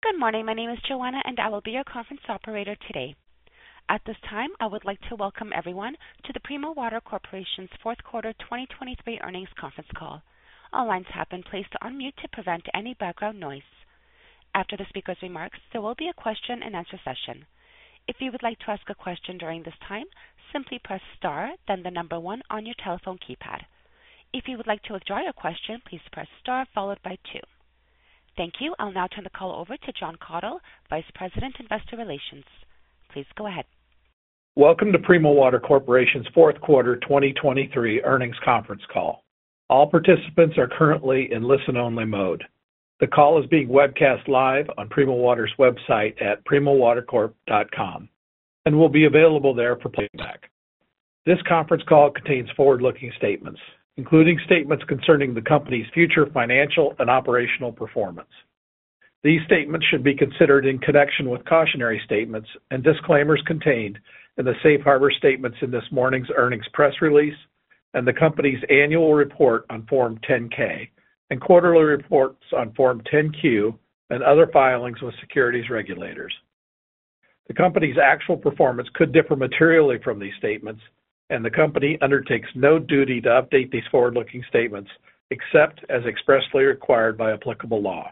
Good morning. My name is Joanna, and I will be your conference operator today. At this time, I would like to welcome everyone to the Primo Water Corporation's fourth quarter 2023 earnings conference call. All lines have been placed on mute to prevent any background noise. After the speaker's remarks, there will be a question-and-answer session. If you would like to ask a question during this time, simply press star, then the number 1 on your telephone keypad. If you would like to withdraw your question, please press star followed by 2. Thank you. I'll now turn the call over to Jon Kathol, Vice President, Investor Relations. Please go ahead. Welcome to Primo Water Corporation's fourth quarter 2023 earnings conference call. All participants are currently in listen-only mode. The call is being webcast live on Primo Water's website at primowatercorp.com and will be available there for playback. This conference call contains forward-looking statements, including statements concerning the company's future financial and operational performance. These statements should be considered in connection with cautionary statements and disclaimers contained in the safe harbor statements in this morning's earnings press release and the company's annual report on Form 10-K and quarterly reports on Form 10-Q and other filings with securities regulators. The company's actual performance could differ materially from these statements, and the company undertakes no duty to update these forward-looking statements except as expressly required by applicable law.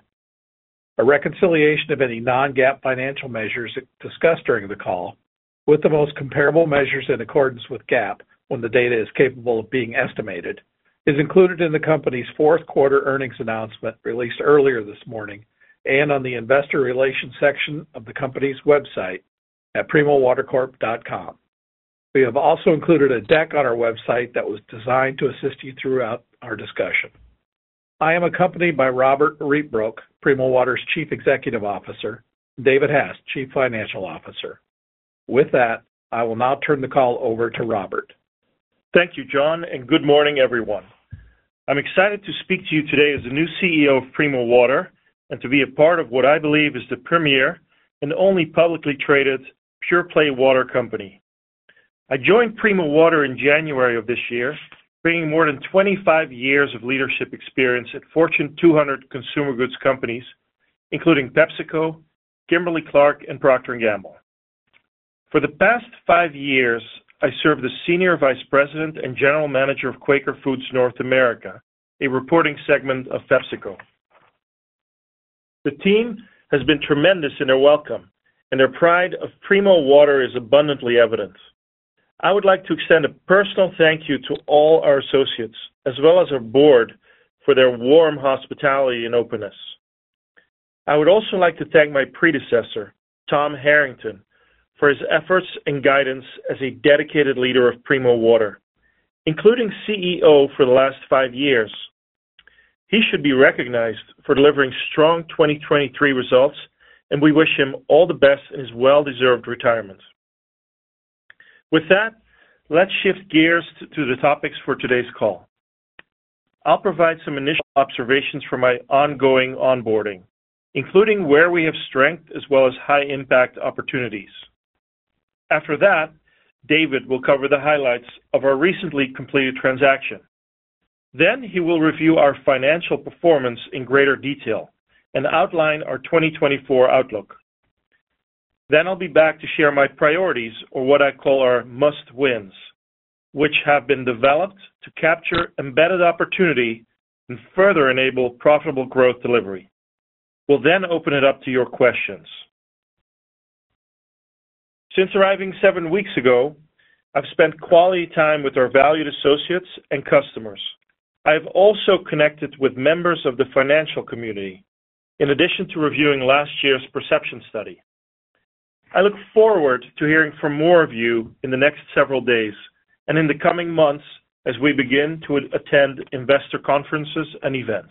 A reconciliation of any non-GAAP financial measures discussed during the call with the most comparable measures in accordance with GAAP when the data is capable of being estimated is included in the company's fourth quarter earnings announcement released earlier this morning and on the investor relations section of the company's website at primowatercorp.com. We have also included a deck on our website that was designed to assist you throughout our discussion. I am accompanied by Robert Rietbroek, Primo Water's Chief Executive Officer, and David Hass, Chief Financial Officer. With that, I will now turn the call over to Robert. Thank you, Jon, and good morning, everyone. I'm excited to speak to you today as the new CEO of Primo Water and to be a part of what I believe is the premier and only publicly traded pure-play water company. I joined Primo Water in January of this year, bringing more than 25 years of leadership experience at Fortune 200 consumer goods companies, including PepsiCo, Kimberly-Clark, and Procter & Gamble. For the past 5 years, I served as Senior Vice President and General Manager of Quaker Foods North America, a reporting segment of PepsiCo. The team has been tremendous in their welcome, and their pride of Primo Water is abundantly evident. I would like to extend a personal thank you to all our associates, as well as our board, for their warm hospitality and openness. I would also like to thank my predecessor, Tom Harrington, for his efforts and guidance as a dedicated leader of Primo Water, including CEO for the last 5 years. He should be recognized for delivering strong 2023 results, and we wish him all the best in his well-deserved retirement. With that, let's shift gears to the topics for today's call. I'll provide some initial observations from my ongoing onboarding, including where we have strength as well as high-impact opportunities. After that, David will cover the highlights of our recently completed transaction. Then he will review our financial performance in greater detail and outline our 2024 outlook. Then I'll be back to share my priorities, or what I call our must-wins, which have been developed to capture embedded opportunity and further enable profitable growth delivery. We'll then open it up to your questions. Since arriving 7 weeks ago, I've spent quality time with our valued associates and customers. I have also connected with members of the financial community, in addition to reviewing last year's perception study. I look forward to hearing from more of you in the next several days and in the coming months as we begin to attend investor conferences and events.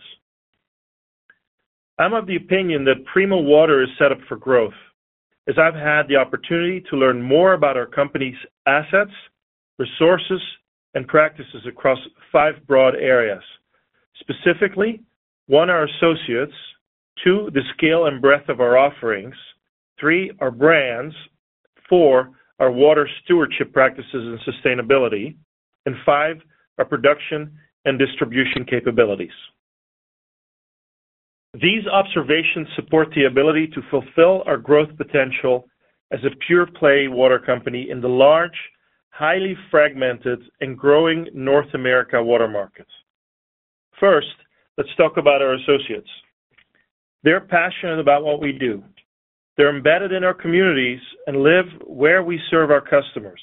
I'm of the opinion that Primo Water is set up for growth, as I've had the opportunity to learn more about our company's assets, resources, and practices across 5 broad areas. Specifically, 1, our associates, 2, the scale and breadth of our offerings, 3, our brands, 4, our water stewardship practices and sustainability, and 5, our production and distribution capabilities. These observations support the ability to fulfill our growth potential as a pure-play water company in the large, highly fragmented, and growing North America water market. First, let's talk about our associates. They're passionate about what we do. They're embedded in our communities and live where we serve our customers.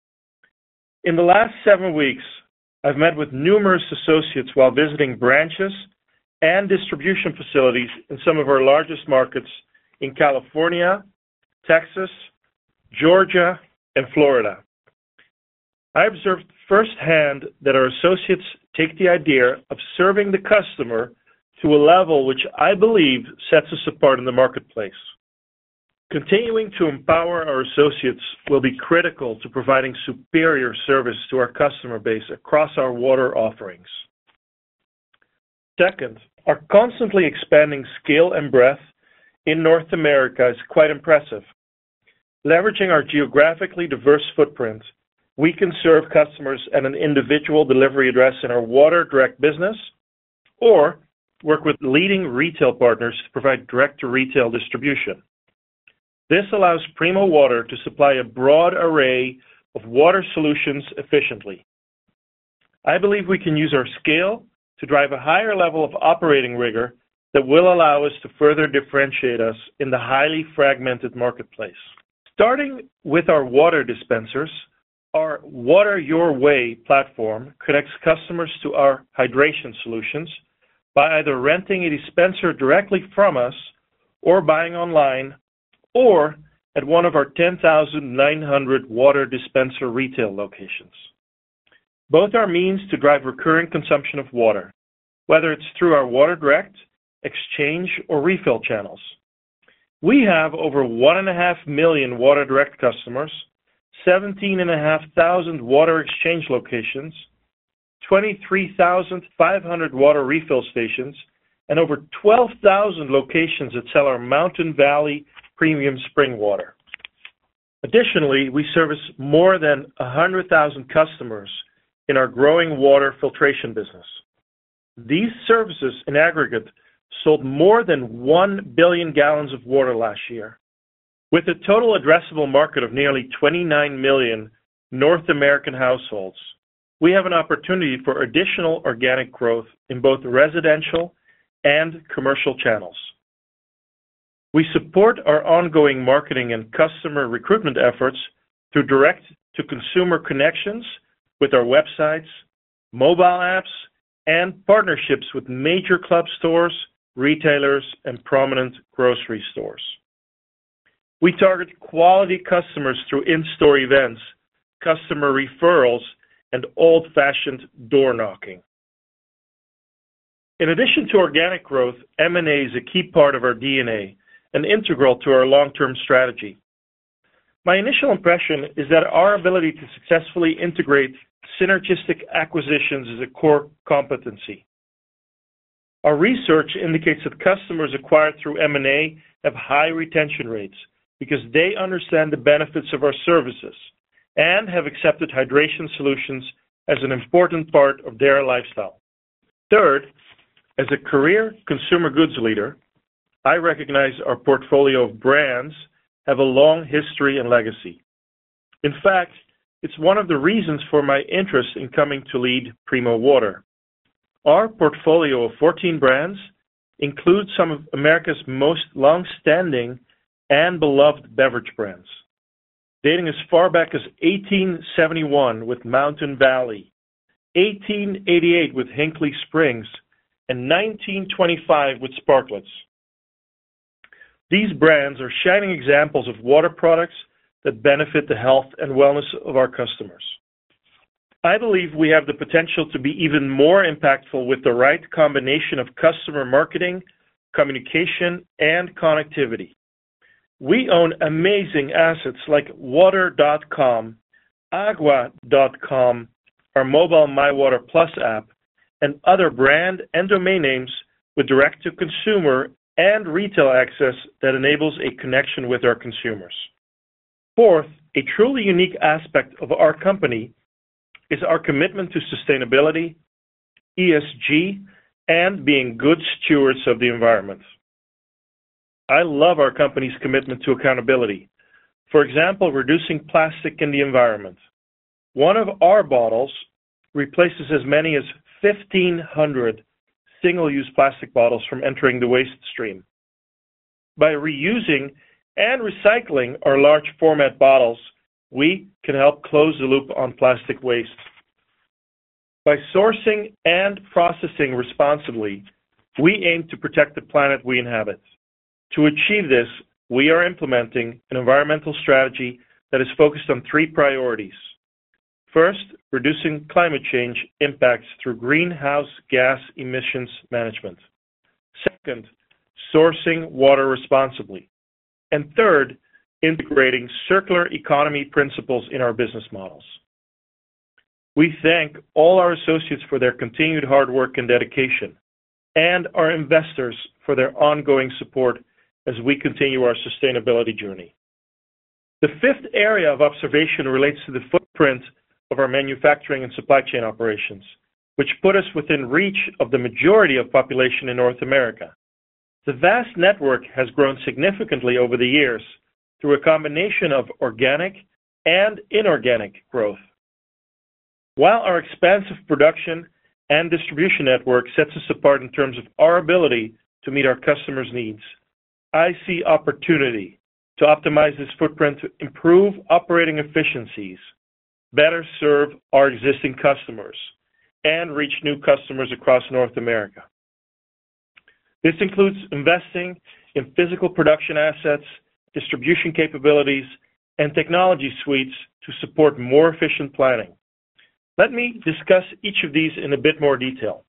In the last 7 weeks, I've met with numerous associates while visiting branches and distribution facilities in some of our largest markets in California, Texas, Georgia, and Florida. I observed firsthand that our associates take the idea of serving the customer to a level which I believe sets us apart in the marketplace. Continuing to empower our associates will be critical to providing superior service to our customer base across our water offerings. Second, our constantly expanding scale and breadth in North America is quite impressive. Leveraging our geographically diverse footprint, we can serve customers at an individual delivery address in our water direct business or work with leading retail partners to provide direct-to-retail distribution. This allows Primo Water to supply a broad array of water solutions efficiently. I believe we can use our scale to drive a higher level of operating rigor that will allow us to further differentiate us in the highly fragmented marketplace. Starting with our water dispensers, our Water Your Way platform connects customers to our hydration solutions by either renting a dispenser directly from us or buying online or at one of our 10,900 water dispenser retail locations. Both are means to drive recurring consumption of water, whether it's through our water direct, exchange, or refill channels. We have over 1.5 million water direct customers, 17,500 water exchange locations, 23,500 water refill stations, and over 12,000 locations that sell our Mountain Valley premium spring water. Additionally, we service more than 100,000 customers in our growing water filtration business. These services in aggregate sold more than 1 billion gallons of water last year. With a total addressable market of nearly 29 million North American households, we have an opportunity for additional organic growth in both residential and commercial channels. We support our ongoing marketing and customer recruitment efforts through direct-to-consumer connections with our websites, mobile apps, and partnerships with major club stores, retailers, and prominent grocery stores. We target quality customers through in-store events, customer referrals, and old-fashioned door knocking. In addition to organic growth, M&A is a key part of our DNA and integral to our long-term strategy. My initial impression is that our ability to successfully integrate synergistic acquisitions is a core competency. Our research indicates that customers acquired through M&A have high retention rates because they understand the benefits of our services and have accepted hydration solutions as an important part of their lifestyle. Third, as a career consumer goods leader, I recognize our portfolio of brands have a long history and legacy. In fact, it's one of the reasons for my interest in coming to lead Primo Water. Our portfolio of 14 brands includes some of America's most long-standing and beloved beverage brands, dating as far back as 1871 with Mountain Valley, 1888 with Hinkley Springs, and 1925 with Sparkletts. These brands are shining examples of water products that benefit the health and wellness of our customers. I believe we have the potential to be even more impactful with the right combination of customer marketing, communication, and connectivity. We own amazing assets like water.com, agua.com, our mobile MyWater Plus app, and other brand and domain names with direct-to-consumer and retail access that enables a connection with our consumers. Fourth, a truly unique aspect of our company is our commitment to sustainability, ESG, and being good stewards of the environment. I love our company's commitment to accountability. For example, reducing plastic in the environment. One of our bottles replaces as many as 1,500 single-use plastic bottles from entering the waste stream. By reusing and recycling our large format bottles, we can help close the loop on plastic waste. By sourcing and processing responsibly, we aim to protect the planet we inhabit. To achieve this, we are implementing an environmental strategy that is focused on 3 priorities. First, reducing climate change impacts through greenhouse gas emissions management. Second, sourcing water responsibly. And third, integrating circular economy principles in our business models. We thank all our associates for their continued hard work and dedication, and our investors for their ongoing support as we continue our sustainability journey. The 5th area of observation relates to the footprint of our manufacturing and supply chain operations, which put us within reach of the majority of population in North America. The vast network has grown significantly over the years through a combination of organic and inorganic growth. While our expansive production and distribution network sets us apart in terms of our ability to meet our customers' needs, I see opportunity to optimize this footprint to improve operating efficiencies, better serve our existing customers, and reach new customers across North America. This includes investing in physical production assets, distribution capabilities, and technology suites to support more efficient planning. Let me discuss each of these in a bit more detail.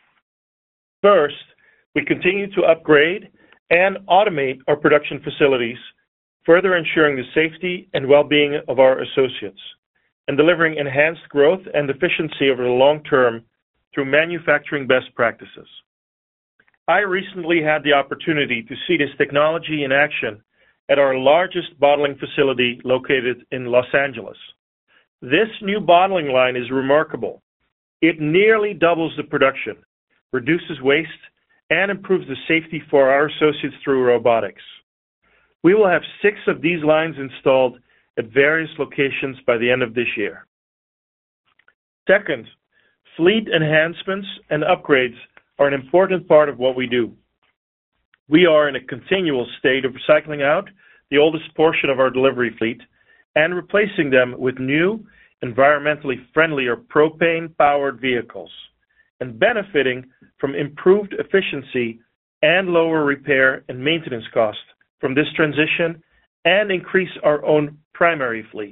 First, we continue to upgrade and automate our production facilities, further ensuring the safety and well-being of our associates, and delivering enhanced growth and efficiency over the long term through manufacturing best practices. I recently had the opportunity to see this technology in action at our largest bottling facility located in Los Angeles. This new bottling line is remarkable. It nearly doubles the production, reduces waste, and improves the safety for our associates through robotics. We will have 6 of these lines installed at various locations by the end of this year. Second, fleet enhancements and upgrades are an important part of what we do. We are in a continual state of recycling out the oldest portion of our delivery fleet and replacing them with new, environmentally friendlier propane-powered vehicles, and benefiting from improved efficiency and lower repair and maintenance costs from this transition and increase our own primary fleet.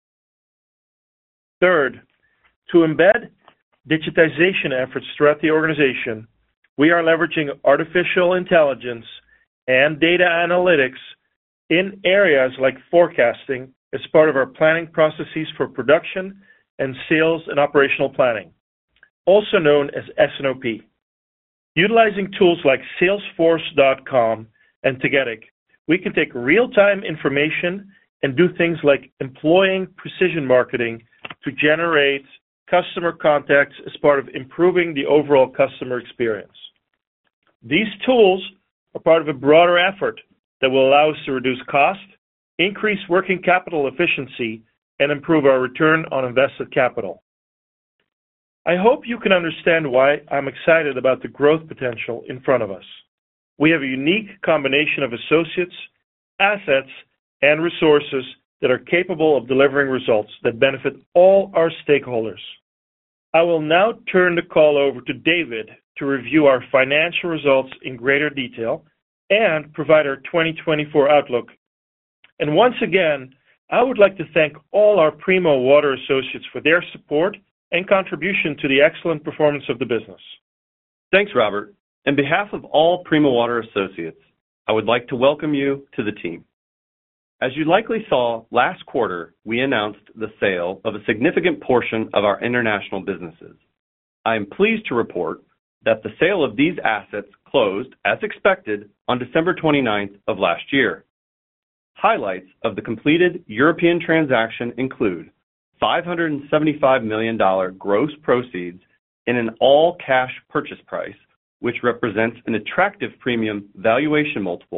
Third, to embed digitization efforts throughout the organization, we are leveraging artificial intelligence and data analytics in areas like forecasting as part of our planning processes for production and sales and operational planning, also known as S&OP. Utilizing tools like Salesforce.com and Tagetik, we can take real-time information and do things like employing precision marketing to generate customer contacts as part of improving the overall customer experience. These tools are part of a broader effort that will allow us to reduce cost, increase working capital efficiency, and improve our return on invested capital. I hope you can understand why I'm excited about the growth potential in front of us. We have a unique combination of associates, assets, and resources that are capable of delivering results that benefit all our stakeholders. I will now turn the call over to David to review our financial results in greater detail and provide our 2024 outlook. And once again, I would like to thank all our Primo Water associates for their support and contribution to the excellent performance of the business. Thanks, Robert. On behalf of all Primo Water associates, I would like to welcome you to the team. As you likely saw, last quarter, we announced the sale of a significant portion of our international businesses. I am pleased to report that the sale of these assets closed, as expected, on December 29th of last year. Highlights of the completed European transaction include $575 million gross proceeds in an all-cash purchase price, which represents an attractive premium valuation multiple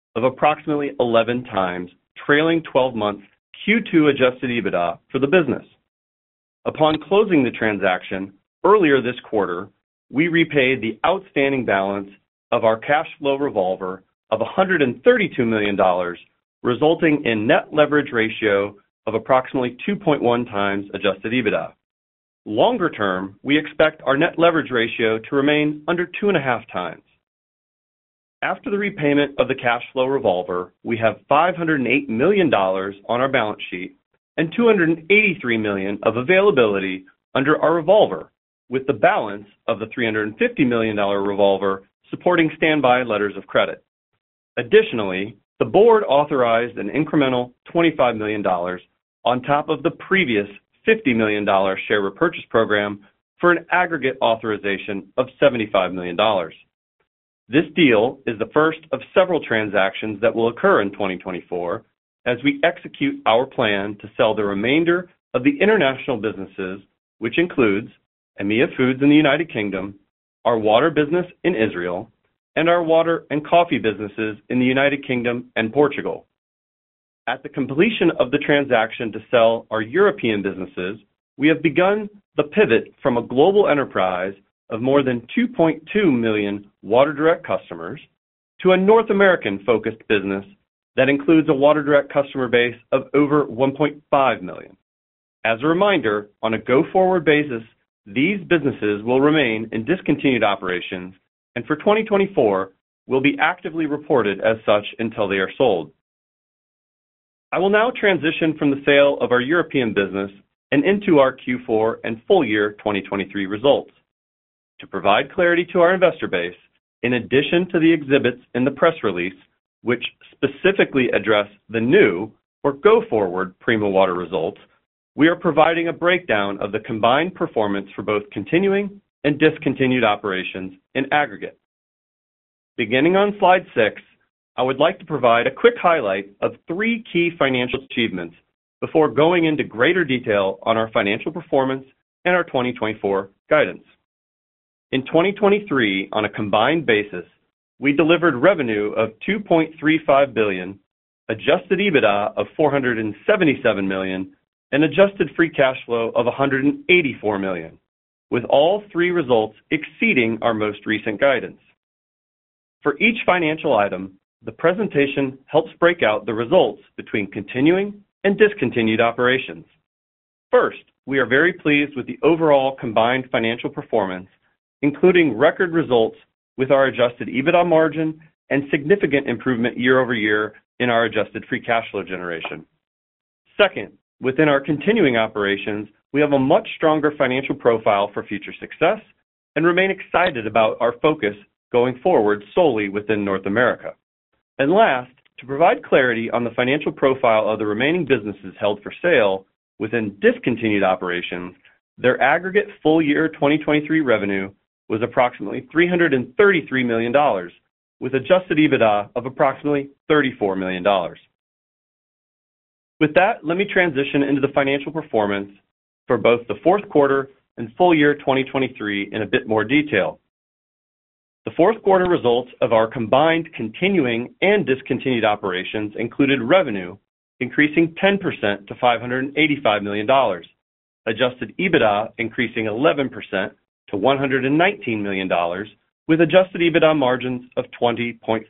of approximately 11 times trailing 12 months Q2 adjusted EBITDA for the business. Upon closing the transaction earlier this quarter, we repaid the outstanding balance of our cash flow revolver of $132 million, resulting in net leverage ratio of approximately 2.1 times adjusted EBITDA. Longer term, we expect our net leverage ratio to remain under 2.5 times. After the repayment of the cash flow revolver, we have $508 million on our balance sheet and $283 million of availability under our revolver, with the balance of the $350 million revolver supporting standby letters of credit. Additionally, the board authorized an incremental $25 million on top of the previous $50 million share repurchase program for an aggregate authorization of $75 million. This deal is the first of several transactions that will occur in 2024 as we execute our plan to sell the remainder of the international businesses, which includes EMEA Foods in the United Kingdom, our water business in Israel, and our water and coffee businesses in the United Kingdom and Portugal. At the completion of the transaction to sell our European businesses, we have begun the pivot from a global enterprise of more than 2.2 million Water Direct customers to a North American-focused business that includes a Water Direct customer base of over 1.5 million. As a reminder, on a go-forward basis, these businesses will remain in discontinued operations and for 2024 will be actively reported as such until they are sold. I will now transition from the sale of our European business and into our Q4 and full year 2023 results. To provide clarity to our investor base, in addition to the exhibits in the press release, which specifically address the new or go-forward Primo Water results, we are providing a breakdown of the combined performance for both continuing and discontinued operations in aggregate. Beginning on slide 6, I would like to provide a quick highlight of 3 key financial achievements before going into greater detail on our financial performance and our 2024 guidance. In 2023, on a combined basis, we delivered revenue of $2.35 billion, adjusted EBITDA of $477 million, and adjusted free cash flow of $184 million, with all 3 results exceeding our most recent guidance. For each financial item, the presentation helps break out the results between continuing and discontinued operations. First, we are very pleased with the overall combined financial performance, including record results with our adjusted EBITDA margin and significant improvement year-over-year in our adjusted free cash flow generation. Second, within our continuing operations, we have a much stronger financial profile for future success and remain excited about our focus going forward solely within North America. And last, to provide clarity on the financial profile of the remaining businesses held for sale within discontinued operations, their aggregate full year 2023 revenue was approximately $333 million, with adjusted EBITDA of approximately $34 million. With that, let me transition into the financial performance for both the fourth quarter and full year 2023 in a bit more detail. The fourth quarter results of our combined continuing and discontinued operations included revenue increasing 10% to $585 million, adjusted EBITDA increasing 11% to $119 million, with adjusted EBITDA margins of 20.4%.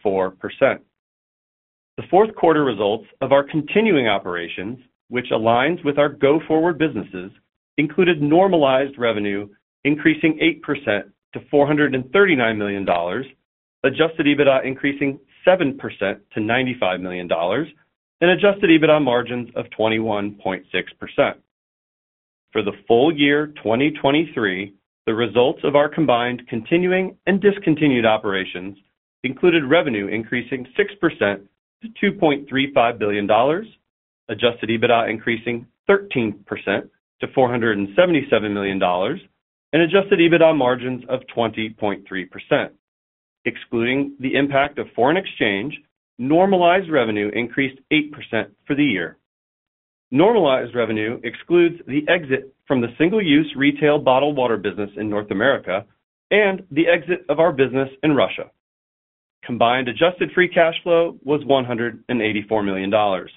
The fourth quarter results of our continuing operations, which aligns with our go-forward businesses, included normalized revenue increasing 8% to $439 million, adjusted EBITDA increasing 7% to $95 million, and adjusted EBITDA margins of 21.6%. For the full year 2023, the results of our combined continuing and discontinued operations included revenue increasing 6% to $2.35 billion, adjusted EBITDA increasing 13% to $477 million, and adjusted EBITDA margins of 20.3%. Excluding the impact of foreign exchange, normalized revenue increased 8% for the year. Normalized revenue excludes the exit from the single-use retail bottled water business in North America and the exit of our business in Russia. Combined adjusted free cash flow was $184 million.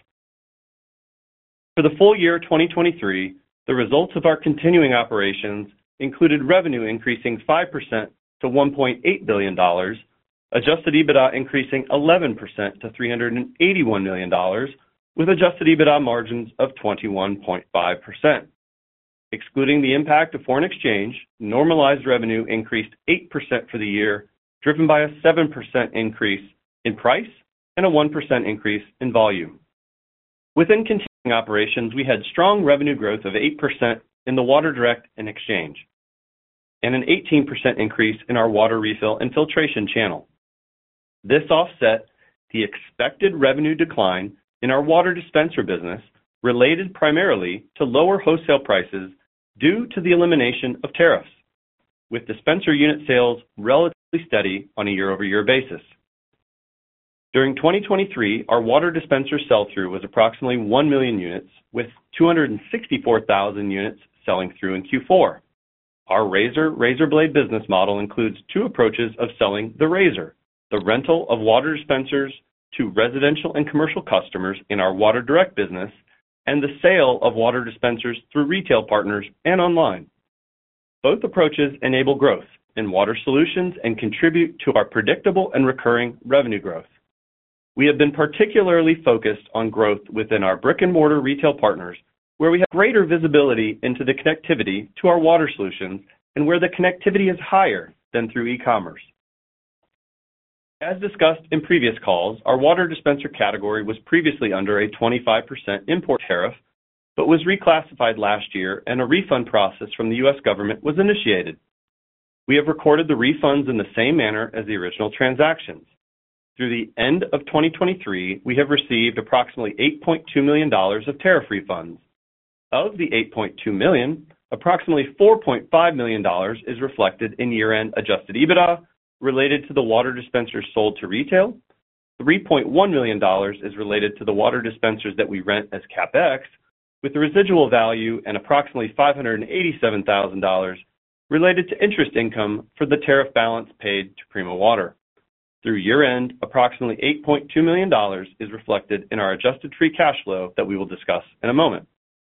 For the full year 2023, the results of our continuing operations included revenue increasing 5% to $1.8 billion, adjusted EBITDA increasing 11% to $381 million, with adjusted EBITDA margins of 21.5%. Excluding the impact of foreign exchange, normalized revenue increased 8% for the year, driven by a 7% increase in price and a 1% increase in volume. Within continuing operations, we had strong revenue growth of 8% in the Water Direct and Exchange, and an 18% increase in our water refill and filtration channel. This offset the expected revenue decline in our water dispenser business, related primarily to lower wholesale prices due to the elimination of tariffs, with dispenser unit sales relatively steady on a year-over-year basis. During 2023, our water dispenser sell-through was approximately 1 million units, with 264,000 units selling through in Q4. Our razor blade business model includes two approaches of selling the razor: the rental of water dispensers to residential and commercial customers in our Water Direct business, and the sale of water dispensers through retail partners and online. Both approaches enable growth in water solutions and contribute to our predictable and recurring revenue growth. We have been particularly focused on growth within our brick-and-mortar retail partners, where we have greater visibility into the connectivity to our water solutions and where the connectivity is higher than through e-commerce. As discussed in previous calls, our water dispenser category was previously under a 25% import tariff, but was reclassified last year, and a refund process from the U.S. government was initiated. We have recorded the refunds in the same manner as the original transactions. Through the end of 2023, we have received approximately $8.2 million of tariff refunds. Of the $8.2 million, approximately $4.5 million is reflected in year-end adjusted EBITDA related to the water dispensers sold to retail. $3.1 million is related to the water dispensers that we rent as CapEx, with the residual value and approximately $587,000 related to interest income for the tariff balance paid to Primo Water. Through year-end, approximately $8.2 million is reflected in our adjusted free cash flow that we will discuss in a moment.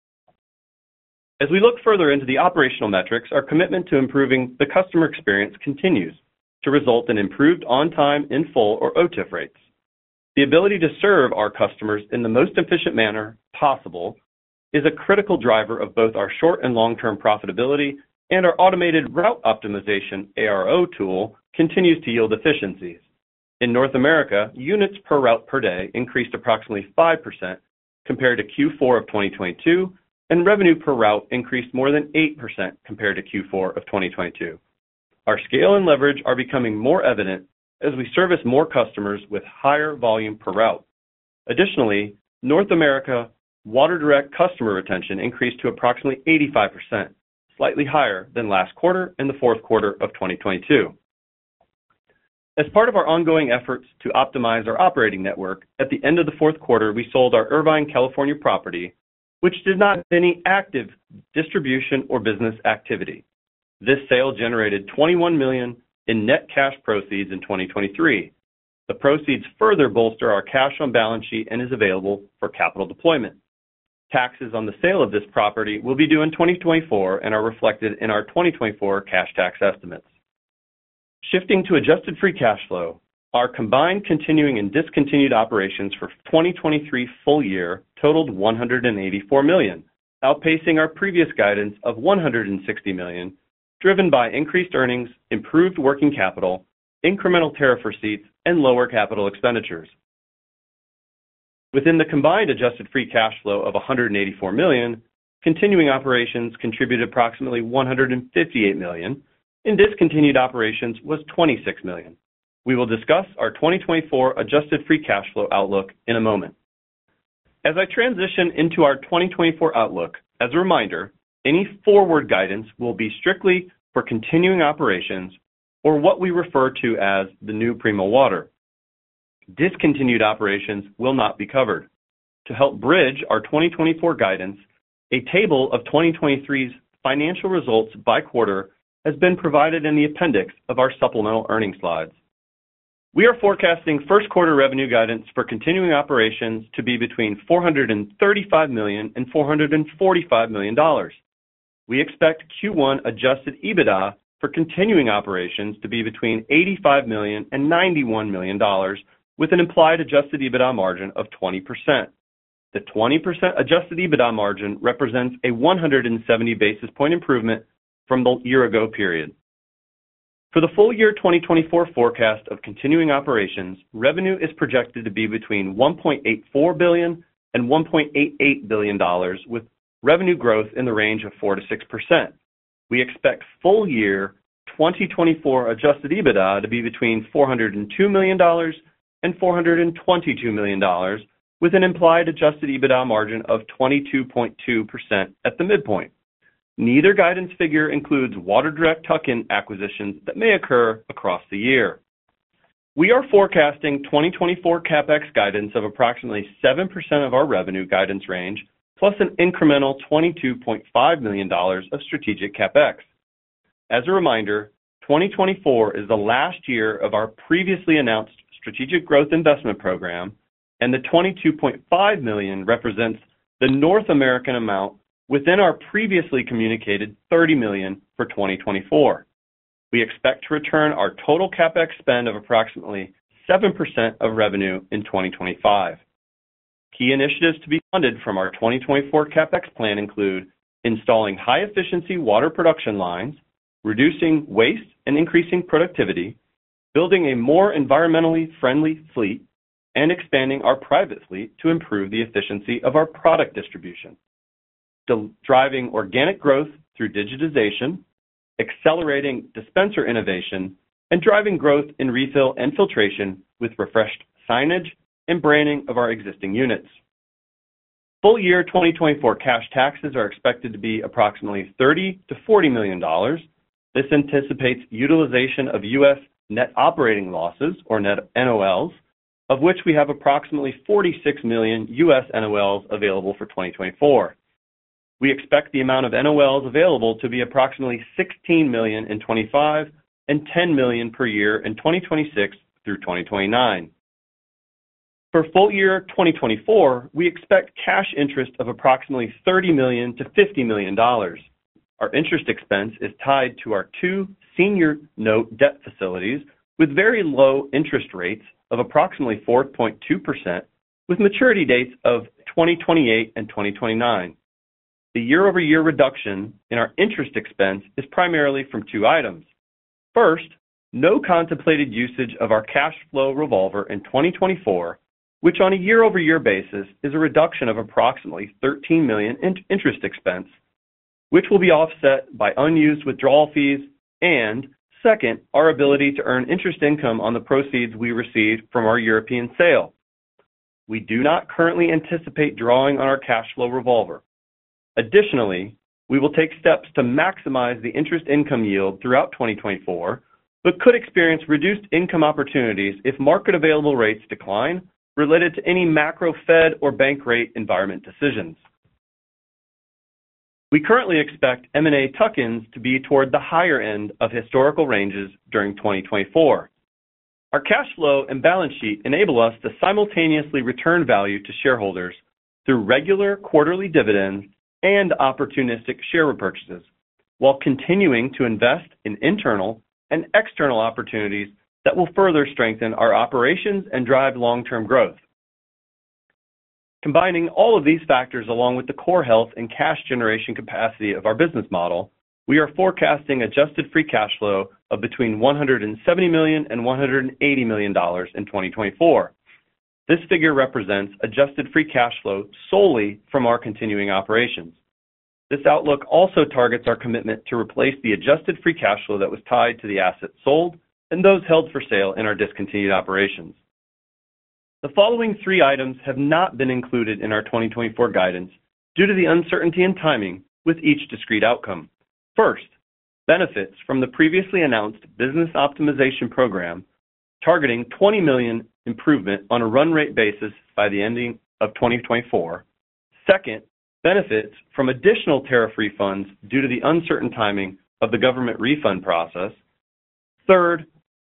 As we look further into the operational metrics, our commitment to improving the customer experience continues to result in improved on-time, in-full, or OTIF rates. The ability to serve our customers in the most efficient manner possible is a critical driver of both our short and long-term profitability, and our automated route optimization ARO tool continues to yield efficiencies. In North America, units per route per day increased approximately 5% compared to Q4 of 2022, and revenue per route increased more than 8% compared to Q4 of 2022. Our scale and leverage are becoming more evident as we service more customers with higher volume per route. Additionally, North America Water Direct customer retention increased to approximately 85%, slightly higher than last quarter and the fourth quarter of 2022. As part of our ongoing efforts to optimize our operating network, at the end of the fourth quarter, we sold our Irvine, California property, which did not have any active distribution or business activity. This sale generated $21 million in net cash proceeds in 2023. The proceeds further bolster our cash on balance sheet and is available for capital deployment. Taxes on the sale of this property will be due in 2024 and are reflected in our 2024 cash tax estimates. Shifting to adjusted free cash flow, our combined continuing and discontinued operations for 2023 full year totaled $184 million, outpacing our previous guidance of $160 million, driven by increased earnings, improved working capital, incremental tariff receipts, and lower capital expenditures. Within the combined adjusted free cash flow of $184 million, continuing operations contributed approximately $158 million, and discontinued operations was $26 million. We will discuss our 2024 adjusted free cash flow outlook in a moment. As I transition into our 2024 outlook, as a reminder, any forward guidance will be strictly for continuing operations, or what we refer to as the new Primo Water. Discontinued operations will not be covered. To help bridge our 2024 guidance, a table of 2023's financial results by quarter has been provided in the appendix of our supplemental earnings slides. We are forecasting first quarter revenue guidance for continuing operations to be between $435 million and $445 million. We expect Q1 adjusted EBITDA for continuing operations to be between $85 million and $91 million, with an implied adjusted EBITDA margin of 20%. The 20% adjusted EBITDA margin represents a 170 basis point improvement from the year-ago period. For the full year 2024 forecast of continuing operations, revenue is projected to be between $1.84 billion and $1.88 billion, with revenue growth in the range of 4% to 6%. We expect full year 2024 adjusted EBITDA to be between $402 million and $422 million, with an implied adjusted EBITDA margin of 22.2% at the midpoint. Neither guidance figure includes WaterDirect tuck-in acquisitions that may occur across the year. We are forecasting 2024 CapEx guidance of approximately 7% of our revenue guidance range, plus an incremental $22.5 million of strategic CapEx. As a reminder, 2024 is the last year of our previously announced strategic growth investment program, and the $22.5 million represents the North American amount within our previously communicated $30 million for 2024. We expect to return our total CapEx spend of approximately 7% of revenue in 2025. Key initiatives to be funded from our 2024 CapEx plan include installing high-efficiency water production lines, reducing waste and increasing productivity, building a more environmentally friendly fleet, and expanding our private fleet to improve the efficiency of our product distribution. Driving organic growth through digitization, accelerating dispenser innovation, and driving growth in refill and filtration with refreshed signage and branding of our existing units. Full year 2024 cash taxes are expected to be approximately $30 to $40 million. This anticipates utilization of U.S. net operating losses, or net NOLs, of which we have approximately 46 million U.S. NOLs available for 2024. We expect the amount of NOLs available to be approximately 16 million in 2025 and 10 million per year in 2026 through 2029. For full year 2024, we expect cash interest of approximately $30 million to $50 million. Our interest expense is tied to our two senior note debt facilities with very low interest rates of approximately 4.2%, with maturity dates of 2028 and 2029. The year-over-year reduction in our interest expense is primarily from two items. First, no contemplated usage of our cash flow revolver in 2024, which on a year-over-year basis is a reduction of approximately $13 million in interest expense, which will be offset by unused withdrawal fees, and second, our ability to earn interest income on the proceeds we received from our European sale. We do not currently anticipate drawing on our cash flow revolver. Additionally, we will take steps to maximize the interest income yield throughout 2024, but could experience reduced income opportunities if market available rates decline related to any macro Fed or bank rate environment decisions. We currently expect M&A tuck-ins to be toward the higher end of historical ranges during 2024. Our cash flow and balance sheet enable us to simultaneously return value to shareholders through regular quarterly dividends and opportunistic share repurchases, while continuing to invest in internal and external opportunities that will further strengthen our operations and drive long-term growth. Combining all of these factors along with the core health and cash generation capacity of our business model, we are forecasting adjusted free cash flow of between $170 million and $180 million in 2024. This figure represents adjusted free cash flow solely from our continuing operations. This outlook also targets our commitment to replace the adjusted free cash flow that was tied to the assets sold and those held for sale in our discontinued operations. The following three items have not been included in our 2024 guidance due to the uncertainty in timing with each discrete outcome. First, benefits from the previously announced business optimization program targeting $20 million improvement on a run rate basis by the ending of 2024. Second, benefits from additional tariff refunds due to the uncertain timing of the government refund process. Third,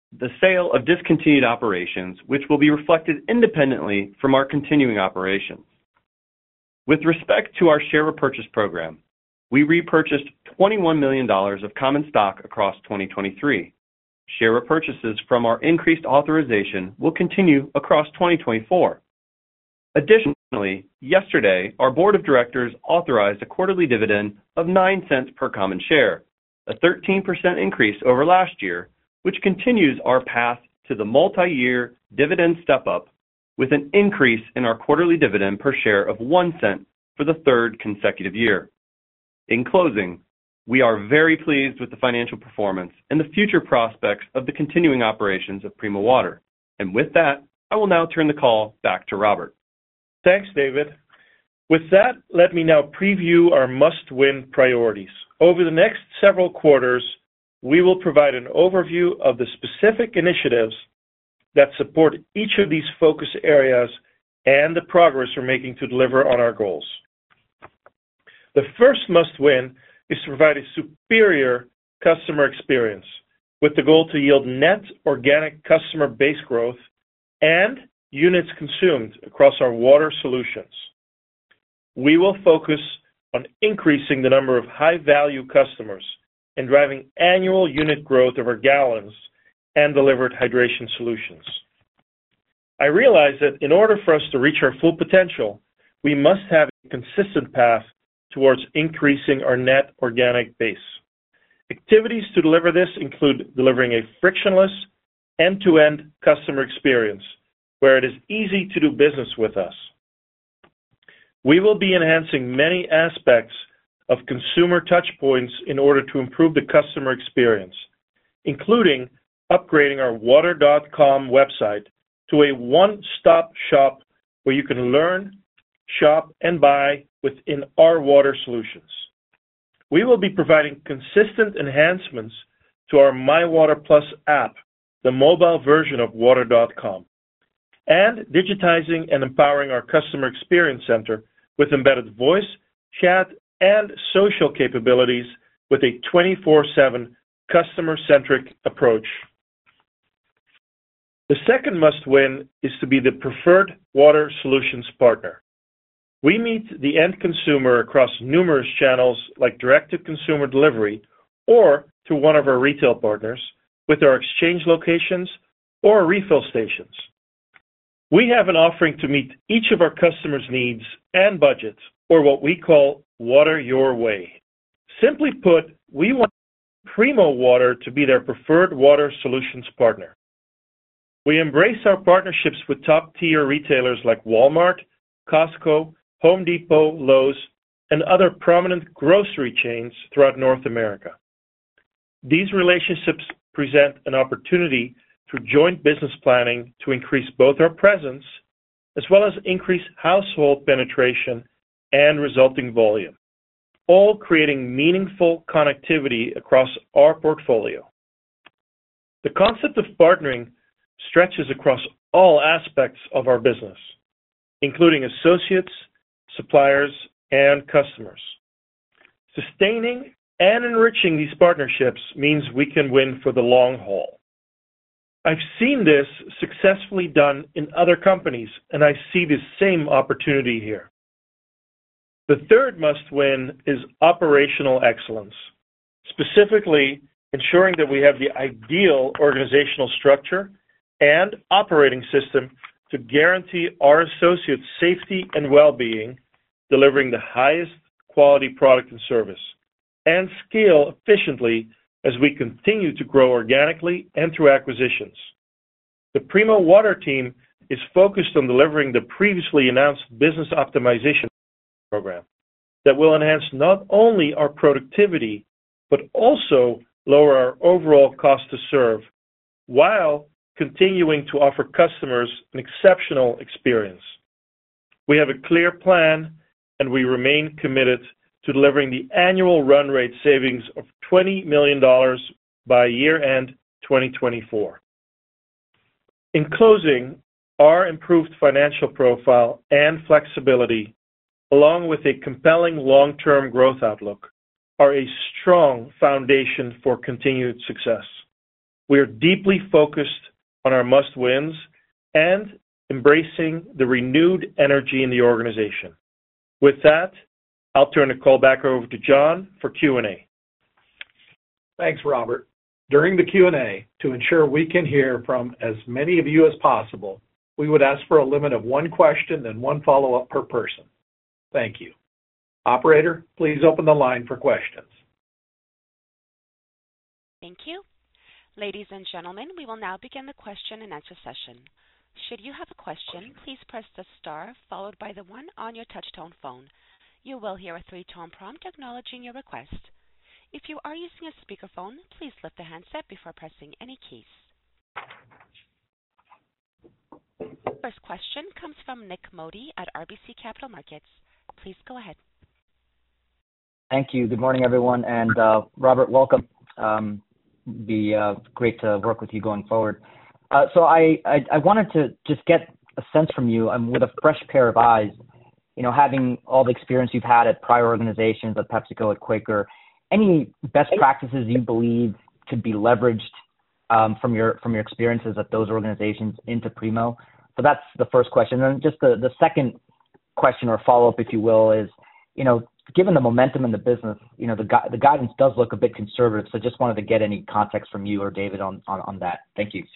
the sale of discontinued operations, which will be reflected independently from our continuing operations. With respect to our share repurchase program, we repurchased $21 million of common stock across 2023. Share repurchases from our increased authorization will continue across 2024. Additionally, yesterday, our board of directors authorized a quarterly dividend of 9 cents per common share, a 13% increase over last year, which continues our path to the multi-year dividend step-up with an increase in our quarterly dividend per share of 1 cent for the third consecutive year. In closing, we are very pleased with the financial performance and the future prospects of the continuing operations of Primo Water. And with that, I will now turn the call back to Robert. Thanks, David. With that, let me now preview our must-win priorities. Over the next several quarters, we will provide an overview of the specific initiatives that support each of these focus areas and the progress we're making to deliver on our goals. The first must-win is to provide a superior customer experience with the goal to yield net organic customer base growth and units consumed across our water solutions. We will focus on increasing the number of high-value customers and driving annual unit growth of our gallons and delivered hydration solutions. I realize that in order for us to reach our full potential, we must have a consistent path towards increasing our net organic base. Activities to deliver this include delivering a frictionless, end-to-end customer experience where it is easy to do business with us. We will be enhancing many aspects of consumer touchpoints in order to improve the customer experience, including upgrading our water.com website to a one-stop shop where you can learn, shop, and buy within our water solutions. We will be providing consistent enhancements to our MyWater+ app, the mobile version of water.com, and digitizing and empowering our customer experience center with embedded voice, chat, and social capabilities with a 24/7 customer-centric approach. The second must-win is to be the preferred water solutions partner. We meet the end consumer across numerous channels like direct-to-consumer delivery or through one of our retail partners with our exchange locations or refill stations. We have an offering to meet each of our customers' needs and budgets, or what we call Water Your Way. Simply put, we want Primo Water to be their preferred water solutions partner. We embrace our partnerships with top-tier retailers like Walmart, Costco, Home Depot, Lowe's, and other prominent grocery chains throughout North America. These relationships present an opportunity through joint business planning to increase both our presence as well as increase household penetration and resulting volume, all creating meaningful connectivity across our portfolio. The concept of partnering stretches across all aspects of our business, including associates, suppliers, and customers. Sustaining and enriching these partnerships means we can win for the long haul. I've seen this successfully done in other companies, and I see the same opportunity here. The third must-win is operational excellence, specifically ensuring that we have the ideal organizational structure and operating system to guarantee our associates' safety and well-being, delivering the highest quality product and service, and scale efficiently as we continue to grow organically and through acquisitions. The Primo Water team is focused on delivering the previously announced business optimization program that will enhance not only our productivity, but also lower our overall cost to serve, while continuing to offer customers an exceptional experience. We have a clear plan, and we remain committed to delivering the annual run rate savings of $20 million by year-end 2024. In closing, our improved financial profile and flexibility, along with a compelling long-term growth outlook, are a strong foundation for continued success. We are deeply focused on our must-wins and embracing the renewed energy in the organization. With that, I'll turn the call back over to John for Q&A. Thanks, Robert. During the Q&A, to ensure we can hear from as many of you as possible, we would ask for a limit of one question and one follow-up per person. Thank you. Operator, please open the line for questions. Thank you. Ladies and gentlemen, we will now begin the question and answer session. Should you have a question, please press the star followed by the 1 on your touch-tone phone. You will hear a 3-tone prompt acknowledging your request. If you are using a speakerphone, please lift the handset before pressing any keys. First question comes from Nik Modi at RBC Capital Markets. Please go ahead. Thank you. Good morning, everyone. And Robert, welcome. Be great to work with you going forward. So I wanted to just get a sense from you. I'm with a fresh pair of eyes, having all the experience you've had at prior organizations, at PepsiCo, at Quaker. Any best practices you believe could be leveraged from your experiences at those organizations into Primo? So that's the first question. And then just the second question or follow-up, if you will, is, given the momentum in the business, the guidance does look a bit conservative. So just wanted to get any context from you or David on that. Thank you.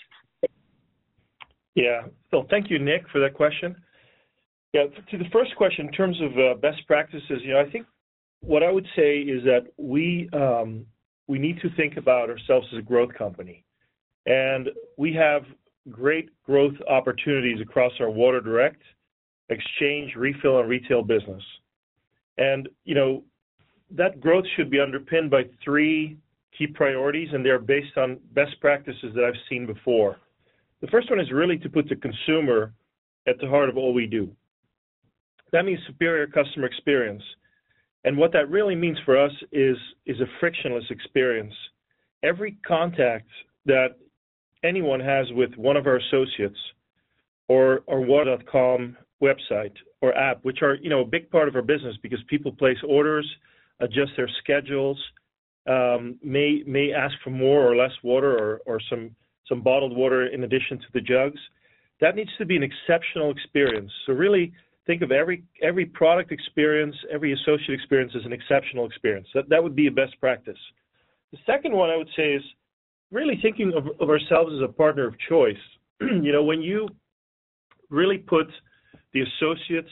Yeah. So thank you, Nick, for that question. Yeah, to the first question, in terms of best practices, I think what I would say is that we need to think about ourselves as a growth company. And we have great growth opportunities across our Water Direct, exchange, refill, and retail business. And, that growth should be underpinned by 3 key priorities, and they're based on best practices that I've seen before. The first one is really to put the consumer at the heart of all we do. That means superior customer experience. And what that really means for us is a frictionless experience. Every contact that anyone has with one of our associates or water.com website or app, which are, a big part of our business because people place orders, adjust their schedules, may ask for more or less water or some bottled water in addition to the jugs. That needs to be an exceptional experience. So really think of every product experience, every associate experience as an exceptional experience. That would be a best practice. The second one I would say is really thinking of ourselves as a partner of choice. When you really put the associates,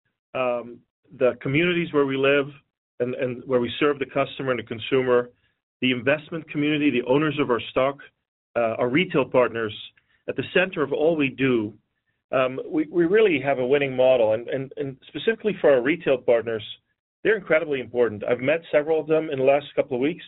the communities where we live and where we serve the customer and the consumer, the investment community, the owners of our stock, our retail partners, at the center of all we do, we really have a winning model. And specifically for our retail partners, they're incredibly important. I've met several of them in the last couple of weeks,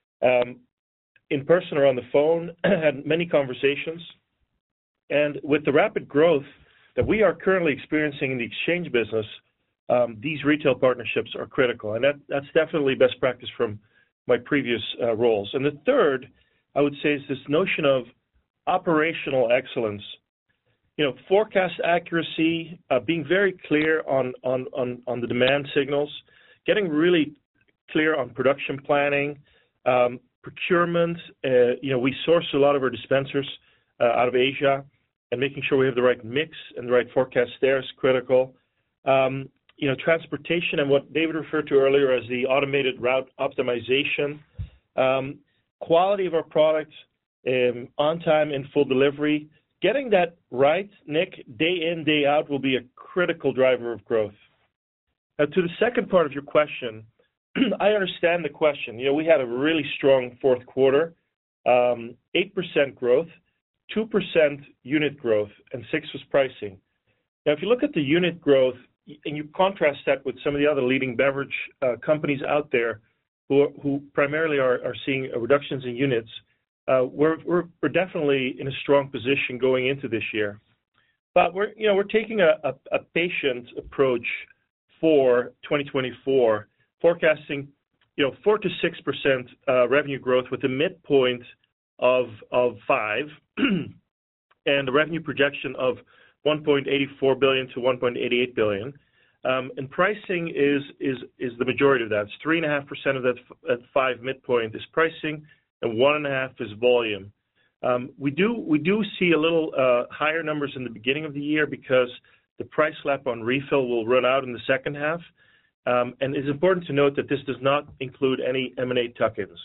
in person or on the phone, had many conversations. And with the rapid growth that we are currently experiencing in the exchange business, these retail partnerships are critical. And that's definitely best practice from my previous roles. And the third, I would say, is this notion of operational excellence. Forecast accuracy, being very clear on the demand signals, getting really clear on production planning, procurement. We source a lot of our dispensers out of Asia, and making sure we have the right mix and the right forecast there is critical. Transportation and what David referred to earlier as the automated route optimization. Quality of our products, on time and full delivery. Getting that right, Nick, day in, day out will be a critical driver of growth. Now, to the second part of your question, I understand the question. We had a really strong fourth quarter, 8% growth, 2% unit growth, and 6% was pricing. Now, if you look at the unit growth and you contrast that with some of the other leading beverage companies out there who primarily are seeing reductions in units, we're definitely in a strong position going into this year. But we're taking a patient approach for 2024, forecasting 4 to 6% revenue growth with a midpoint of 5 and a revenue projection of $1.84 billion to $1.88 billion. And pricing is the majority of that. It's 3.5% of that 5 midpoint is pricing, and 1.5% is volume. We do see a little higher numbers in the beginning of the year because the price lap on refill will run out in the second half. And it's important to note that this does not include any M&A tuck-ins.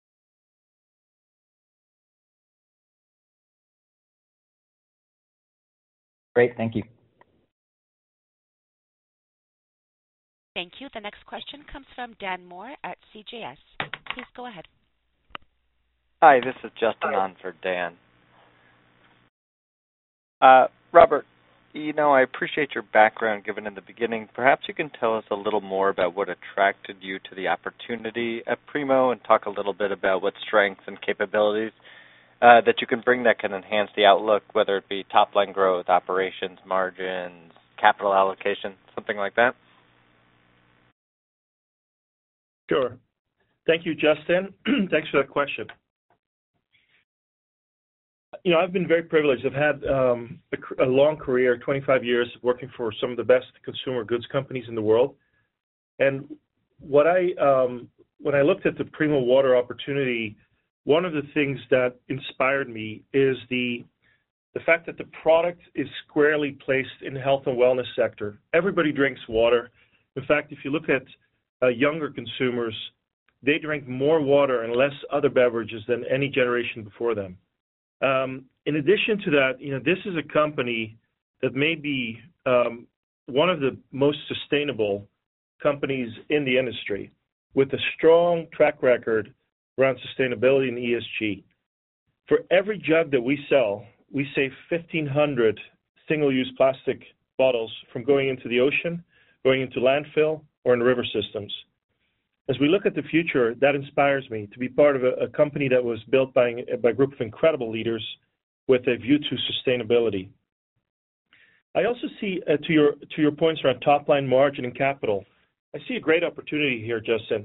Great. Thank you. Thank you. The next question comes from Dan Moore at CJS. Please go ahead. Hi, this is Justin on for Dan. Robert, I appreciate your background given in the beginning. Perhaps you can tell us a little more about what attracted you to the opportunity at Primo and talk a little bit about what strengths and capabilities that you can bring that can enhance the outlook, whether it be top-line growth, operations, margins, capital allocation, something like that. Sure. Thank you, Justin. Thanks for that question. I've been very privileged. I've had a long career, 25 years, working for some of the best consumer goods companies in the world. And when I looked at the Primo Water opportunity, one of the things that inspired me is the fact that the product is squarely placed in the health and wellness sector. Everybody drinks water. In fact, if you look at younger consumers, they drink more water and less other beverages than any generation before them. In addition to that, this is a company that may be one of the most sustainable companies in the industry with a strong track record around sustainability and ESG. For every jug that we sell, we save 1,500 single-use plastic bottles from going into the ocean, going into landfill, or in river systems. As we look at the future, that inspires me to be part of a company that was built by a group of incredible leaders with a view to sustainability. I also see, to your points around top-line margin and capital, I see a great opportunity here, Justin.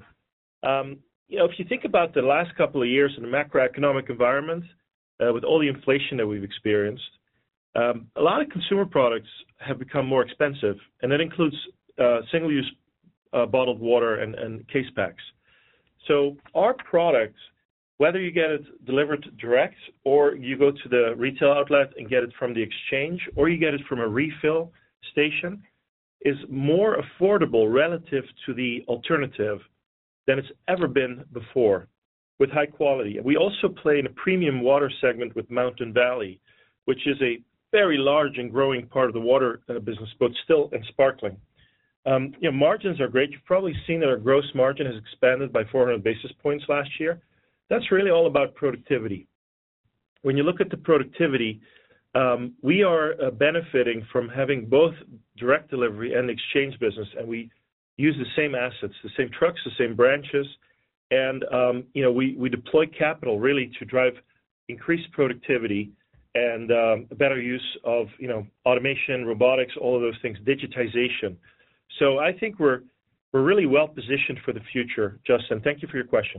If you think about the last couple of years in the macroeconomic environment, with all the inflation that we've experienced, a lot of consumer products have become more expensive, and that includes single-use bottled water and case packs. So our product, whether you get it delivered direct or you go to the retail outlet and get it from the exchange or you get it from a refill station, is more affordable relative to the alternative than it's ever been before with high quality. We also play in a premium water segment with Mountain Valley, which is a very large and growing part of the water business, both still and sparkling. Margins are great. You've probably seen that our gross margin has expanded by 400 basis points last year. That's really all about productivity. When you look at the productivity, we are benefiting from having both direct delivery and exchange business, and we use the same assets, the same trucks, the same branches, and we deploy capital really to drive increased productivity and a better use of automation, robotics, all of those things, digitization. So I think we're really well positioned for the future, Justin. Thank you for your question.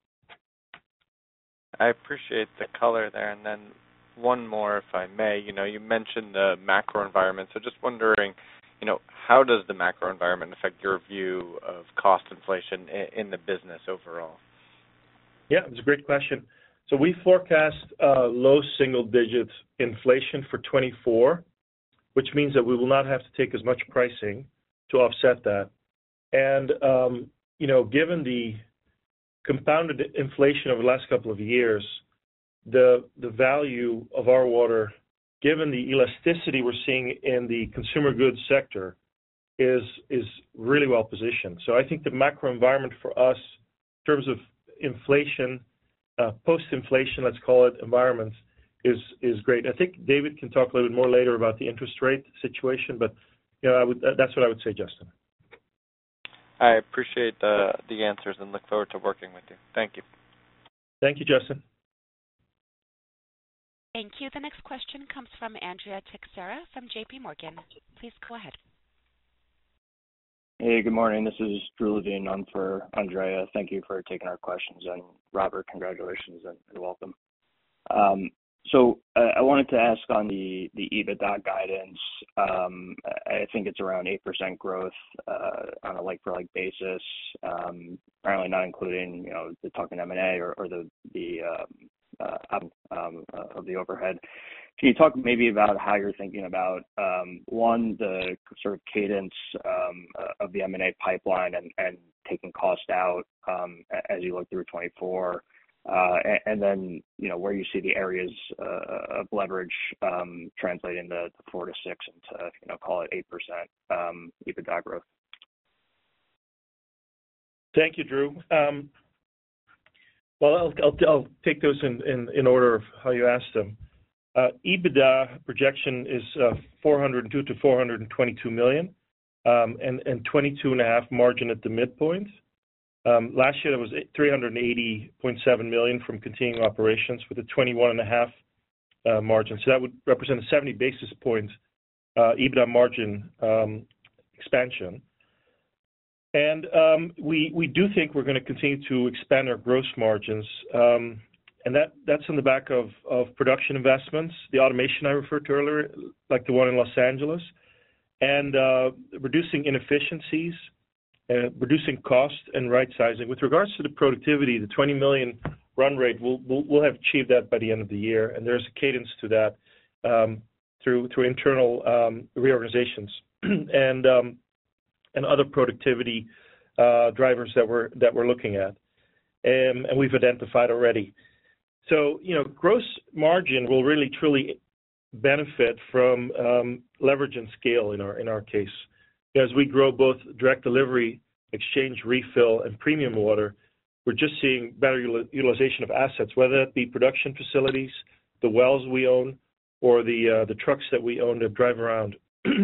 I appreciate the color there. And then one more, if I may. You mentioned the macro environment. So just wondering, how does the macro environment affect your view of cost inflation in the business overall? Yeah, it's a great question. So we forecast low single-digit inflation for 24, which means that we will not have to take as much pricing to offset that. And, given the compounded inflation over the last couple of years, the value of our water, given the elasticity we're seeing in the consumer goods sector, is really well positioned. So I think the macro environment for us, in terms of inflation, post-inflation, let's call it, environment, is great. I think David can talk a little bit more later about the interest rate situation, but that's what I would say, Justin. I appreciate the answers and look forward to working with you. Thank you. Thank you, Justin. Thank you. The next question comes from Andrea Teixeira from JP Morgan. Please go ahead. Hey, good morning. This is Drew Levine on for Andrea. Thank you for taking our questions. And Robert, congratulations and welcome. So I wanted to ask on the EBITDA guidance. I think it's around 8% growth on a like-for-like basis, apparently not including the tuck-in M&A or the of the overhead. Can you talk maybe about how you're thinking about, one, the sort of cadence of the M&A pipeline and taking cost out as you look through 24, and then, where you see the areas of leverage translating the 4 to 6 into, call it 8% EBITDA growth? Thank you, Drew. Well, I'll take those in order of how you asked them. EBITDA projection is $402 to $422 million, and 22.5% margin at the midpoint. Last year, that was $380.7 million from continuing operations with a 21.5% margin. So that would represent a 70 basis point EBITDA margin expansion. And we do think we're going to continue to expand our gross margins, and that's on the back of production investments, the automation I referred to earlier, like the one in Los Angeles, and reducing inefficiencies, reducing cost, and right-sizing. With regards to the productivity, the $20 million run rate, we'll have achieved that by the end of the year, and there's a cadence to that through internal reorganizations and other productivity drivers that we're looking at, and we've identified already. So, gross margin will really truly benefit from leverage and scale in our case. As we grow both direct delivery, exchange, refill, and premium water, we're just seeing better utilization of assets, whether that be production facilities, the wells we own, or the trucks that we own that drive around.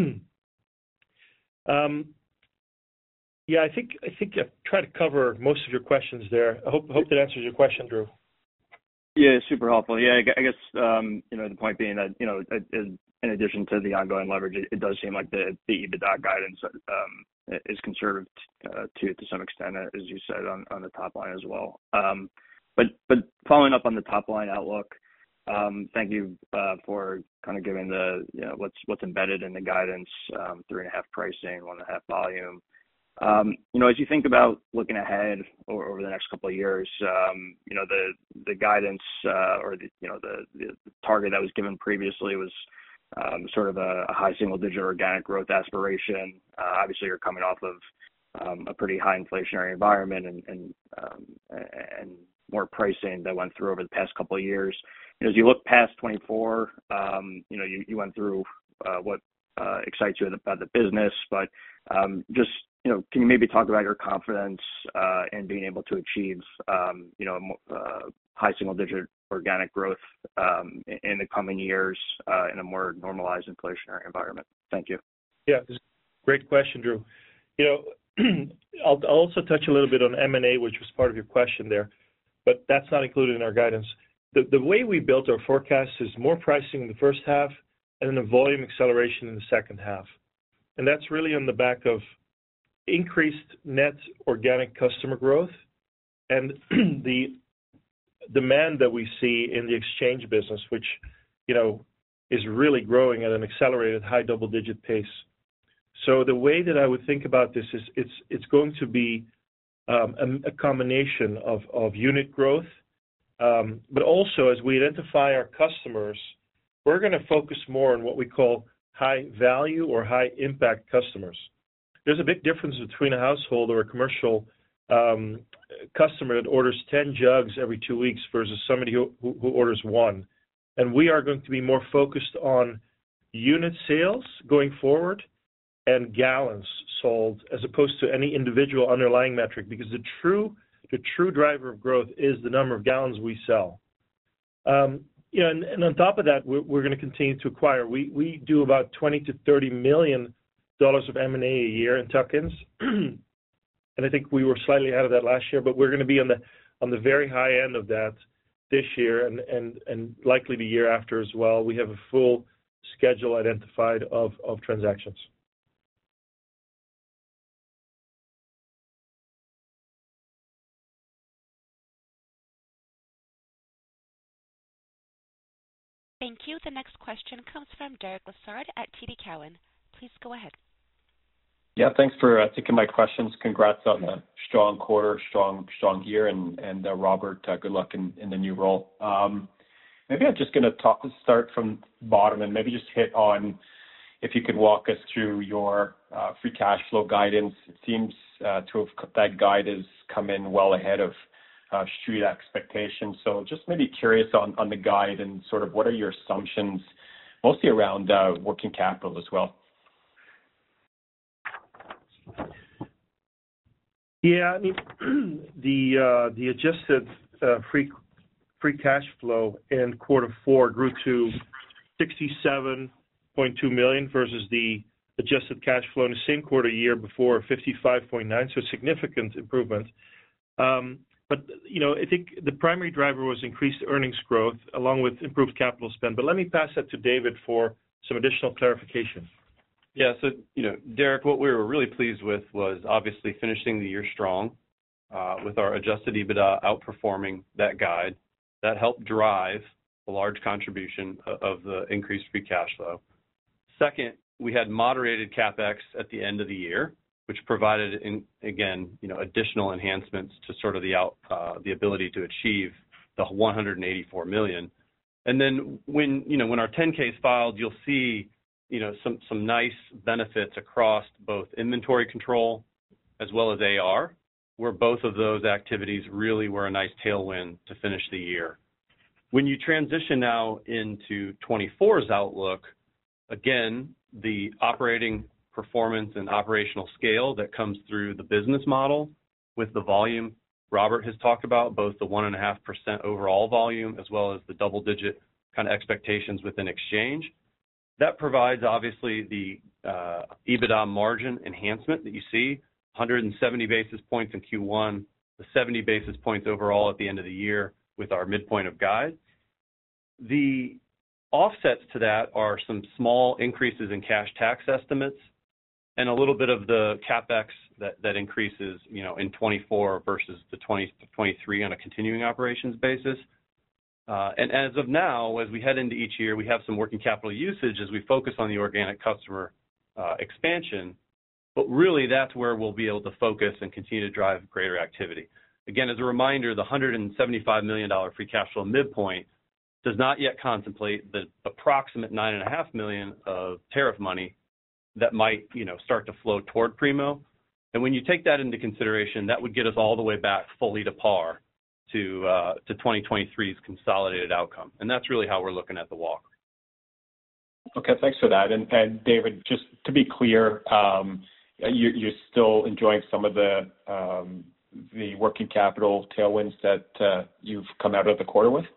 Yeah, I think I've tried to cover most of your questions there. I hope that answers your question, Drew. Yeah, super helpful. Yeah, I guess, the point being that, in addition to the ongoing leverage, it does seem like the EBITDA guidance is conservative to some extent, as you said, on the top line as well. But following up on the top line outlook, thank you for kind of giving the, what's embedded in the guidance, 3.5 pricing, 1.5 volume. As you think about looking ahead over the next couple of years, the guidance or the target that was given previously was sort of a high single-digit organic growth aspiration. Obviously, you're coming off of a pretty high inflationary environment and more pricing that went through over the past couple of years. As you look past 24, you went through what excites you about the business, but just can you maybe talk about your confidence in being able to achieve, high single-digit organic growth in the coming years in a more normalized inflationary environment? Thank you. Yeah, great question, Drew. I'll also touch a little bit on M&A, which was part of your question there, but that's not included in our guidance. The way we built our forecast is more pricing in the first half and then a volume acceleration in the second half. And that's really on the back of increased net organic customer growth and the demand that we see in the exchange business, which, is really growing at an accelerated high double-digit pace. So the way that I would think about this is it's going to be a combination of unit growth, but also as we identify our customers, we're going to focus more on what we call high value or high impact customers. There's a big difference between a household or a commercial customer that orders 10 jugs every 2 weeks versus somebody who orders one. And we are going to be more focused on unit sales going forward and gallons sold as opposed to any individual underlying metric, because the true driver of growth is the number of gallons we sell. And on top of that, we're going to continue to acquire. We do about $20 to $30 million of M&A a year in tuck-ins, and I think we were slightly ahead of that last year. But we're going to be on the very high end of that this year and likely the year after as well. We have a full schedule identified of transactions. Thank you. The next question comes from Derek Lessard at TD Cowen. Please go ahead. Yeah, thanks for taking my questions. Congrats on a strong quarter, strong year, and Robert, good luck in the new role. Maybe I'm just going to start from bottom and maybe just hit on if you could walk us through your free cash flow guidance. It seems that guide has come in well ahead of street expectations. So just maybe curious on the guide and sort of what are your assumptions, mostly around working capital as well. Yeah, I mean, the adjusted free cash flow in quarter four grew to $67.2 million versus the adjusted cash flow in the same quarter year before, $55.9 million, so significant improvement. But, I think the primary driver was increased earnings growth along with improved capital spend. But let me pass that to David for some additional clarification. Yeah, so, Derek, what we were really pleased with was obviously finishing the year strong with our adjusted EBITDA outperforming that guide. That helped drive a large contribution of the increased free cash flow. Second, we had moderated CapEx at the end of the year, which provided, again, additional enhancements to sort of the ability to achieve the $184 million. And then when our 10-K is filed, you'll see some nice benefits across both inventory control as well as AR, where both of those activities really were a nice tailwind to finish the year. When you transition now into 24's outlook, again, the operating performance and operational scale that comes through the business model with the volume Robert has talked about, both the 1.5% overall volume as well as the double-digit kind of expectations within exchange. That provides, obviously, the EBITDA margin enhancement that you see, 170 basis points in Q1, the 70 basis points overall at the end of the year with our midpoint of guide. The offsets to that are some small increases in cash tax estimates and a little bit of the CapEx that increases, in 24 versus the 23 on a continuing operations basis. And as of now, as we head into each year, we have some working capital usage as we focus on the organic customer expansion. But really, that's where we'll be able to focus and continue to drive greater activity. Again, as a reminder, the $175 million free cash flow midpoint does not yet contemplate the approximate $9.5 million of tariff money that might, start to flow toward Primo. And when you take that into consideration, that would get us all the way back fully to par to 2023's consolidated outcome. And that's really how we're looking at the walk. Okay, thanks for that. And David, just to be clear, you're still enjoying some of the working capital tailwinds that you've come out of the quarter with?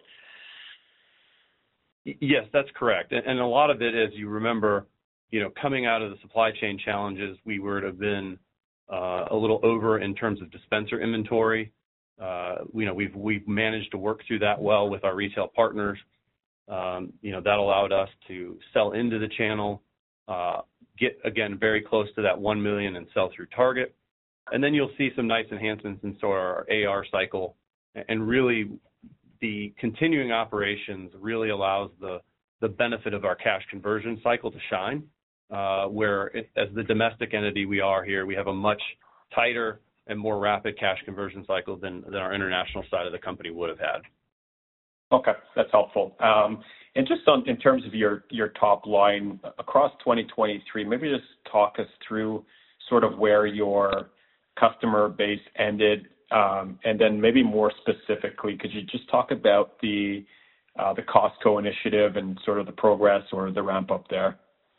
Yes, that's correct. And a lot of it, as you remember, coming out of the supply chain challenges, we would have been a little over in terms of dispenser inventory. We've managed to work through that well with our retail partners. That allowed us to sell into the channel, get, again, very close to that 1 million and sell-through target. And then you'll see some nice enhancements in our AR cycle. And really, the continuing operations really allows the benefit of our cash conversion cycle to shine, where as the domestic entity we are here, we have a much tighter and more rapid cash conversion cycle than our international side of the company would have had. Okay, that's helpful. And just in terms of your top line across 2023, maybe just talk us through sort of where your customer base ended, and then maybe more specifically, could you just talk about the Costco initiative and sort of the progress or the ramp up there?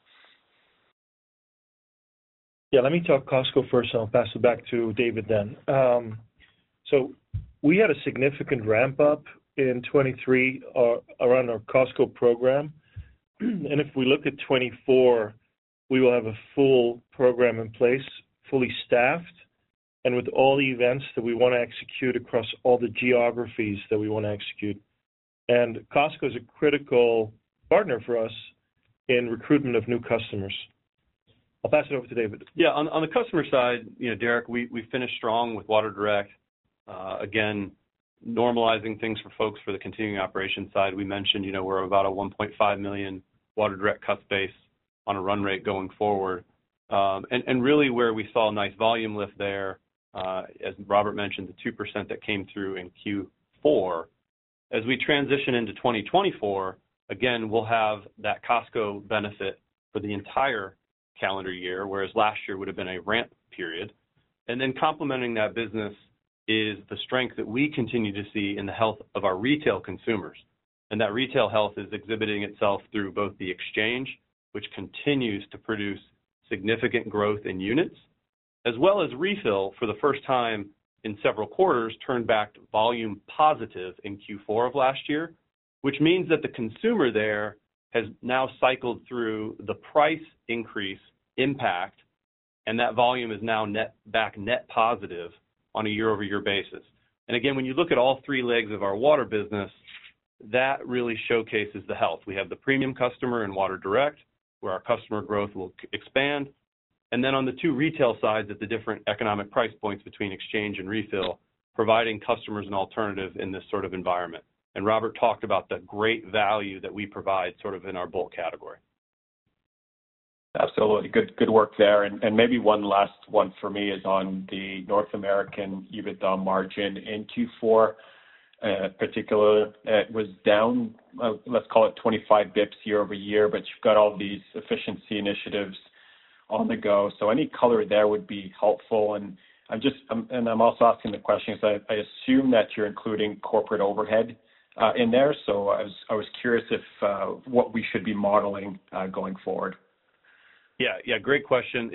Yeah, let me talk Costco first, and I'll pass it back to David then. So we had a significant ramp up in 23 around our Costco program. And if we look at 24, we will have a full program in place, fully staffed, and with all the events that we want to execute across all the geographies that we want to execute. And Costco is a critical partner for us in recruitment of new customers. I'll pass it over to David. Yeah, on the customer side, Derek, we finished strong with Water Direct. Again, normalizing things for folks for the continuing operations side. We mentioned, we're about a 1.5 million Water Direct customer base on a run rate going forward. And really where we saw a nice volume lift there, as Robert mentioned, the 2% that came through in Q4. As we transition into 2024, again, we'll have that Costco benefit for the entire calendar year, whereas last year would have been a ramp period. And then complementing that business is the strength that we continue to see in the health of our retail consumers. And that retail health is exhibiting itself through both the exchange, which continues to produce significant growth in units, as well as refill for the first time in several quarters turned back to volume positive in Q4 of last year, which means that the consumer there has now cycled through the price increase impact, and that volume is now net positive on a year-over-year basis. And again, when you look at all three legs of our water business, that really showcases the health. We have the premium customer in Water Direct, where our customer growth will expand. And then on the two retail sides at the different economic price points between exchange and refill, providing customers an alternative in this sort of environment. And Robert talked about the great value that we provide sort of in our bulk category. Absolutely. Good work there. And maybe one last one for me is on the North American EBITDA margin in Q4. Particularly, it was down, let's call it 25 bips year over year, but you've got all these efficiency initiatives on the go. So any color there would be helpful. And I'm also asking the question because I assume that you're including corporate overhead in there. So I was curious if what we should be modeling going forward. Yeah, great question.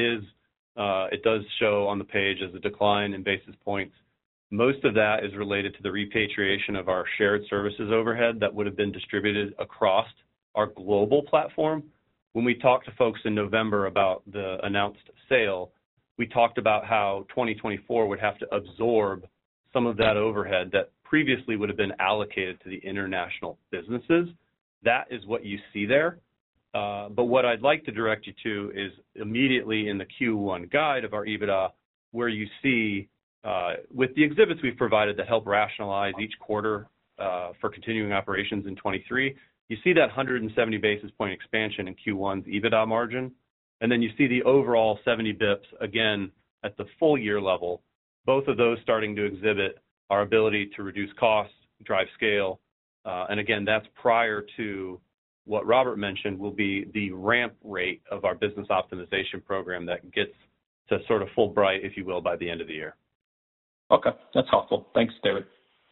It does show on the page as a decline in basis points. Most of that is related to the repatriation of our shared services overhead that would have been distributed across our global platform. When we talked to folks in November about the announced sale, we talked about how 2024 would have to absorb some of that overhead that previously would have been allocated to the international businesses. That is what you see there. But what I'd like to direct you to is immediately in the Q1 guide of our EBITDA, where you see with the exhibits we've provided that help rationalize each quarter for continuing operations in 23, you see that 170 basis point expansion in Q1's EBITDA margin. And then you see the overall 70 bips again at the full year level, both of those starting to exhibit our ability to reduce costs, drive scale. And again, that's prior to what Robert mentioned will be the ramp rate of our business optimization program that gets to sort of full bright, if you will, by the end of the year. Okay, that's helpful. Thanks, David.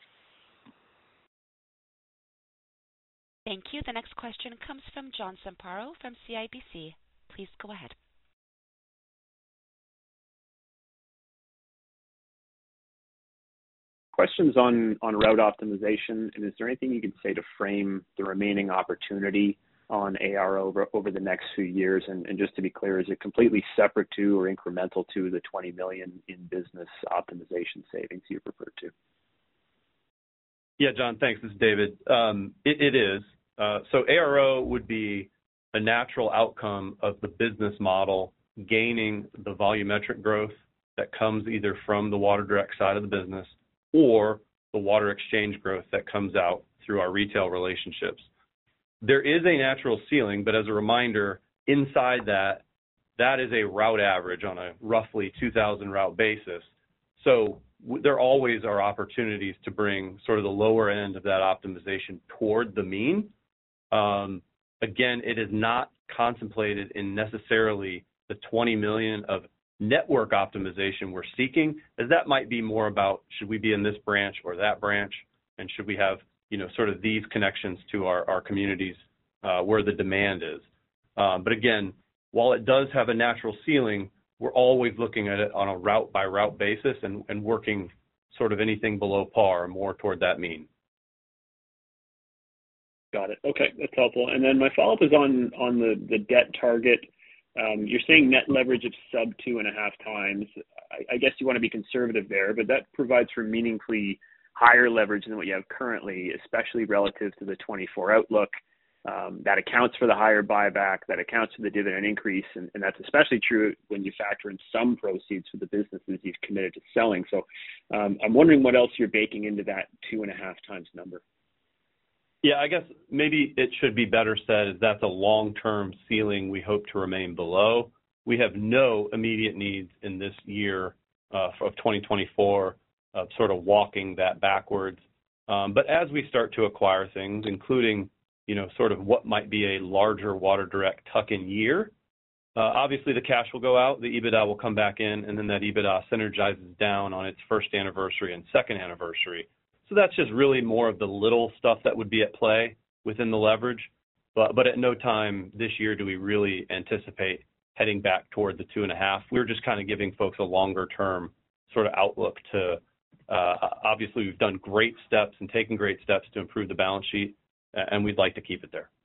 Thank you. The next question comes from John Zamparo from CIBC. Please go ahead. Questions on route optimization, and is there anything you can say to frame the remaining opportunity on ARO over the next few years? And just to be clear, is it completely separate to or incremental to the $20 million in business optimization savings you've referred to? Yeah, John, thanks. This is David. It is. So ARO would be a natural outcome of the business model gaining the volumetric growth that comes either from the Water Direct side of the business or the water exchange growth that comes out through our retail relationships. There is a natural ceiling, but as a reminder, inside that is a route average on a roughly 2,000 route basis. So there always are opportunities to bring sort of the lower end of that optimization toward the mean. Again, it is not contemplated in necessarily the 20 million of network optimization we're seeking, as that might be more about should we be in this branch or that branch, and should we have, sort of these connections to our communities where the demand is. But again, while it does have a natural ceiling, we're always looking at it on a route-by-route basis and working sort of anything below par more toward that mean. Got it. Okay, that's helpful. And then my follow-up is on the debt target. You're saying net leverage of sub 2.5 times. I guess you want to be conservative there, but that provides for meaningfully higher leverage than what you have currently, especially relative to the 24 outlook. That accounts for the higher buyback, that accounts for the dividend increase, and that's especially true when you factor in some proceeds for the businesses you've committed to selling. So I'm wondering what else you're baking into that 2.5 times number. Yeah, I guess maybe it should be better said is that's a long-term ceiling we hope to remain below. we have no immediate needs in this year of 2024 of sort of walking that backwards. But as we start to acquire things, including, sort of what might be a larger Water Direct tuck-in year, obviously the cash will go out, the EBITDA will come back in, and then that EBITDA synergizes down on its first anniversary and second anniversary. So that's just really more of the little stuff that would be at play within the leverage. But at no time this year do we really anticipate heading back toward the 2.5. We're just kind of giving folks a longer-term sort of outlook to obviously we've done great steps and taken great steps to improve the balance sheet, and we'd like to keep it there.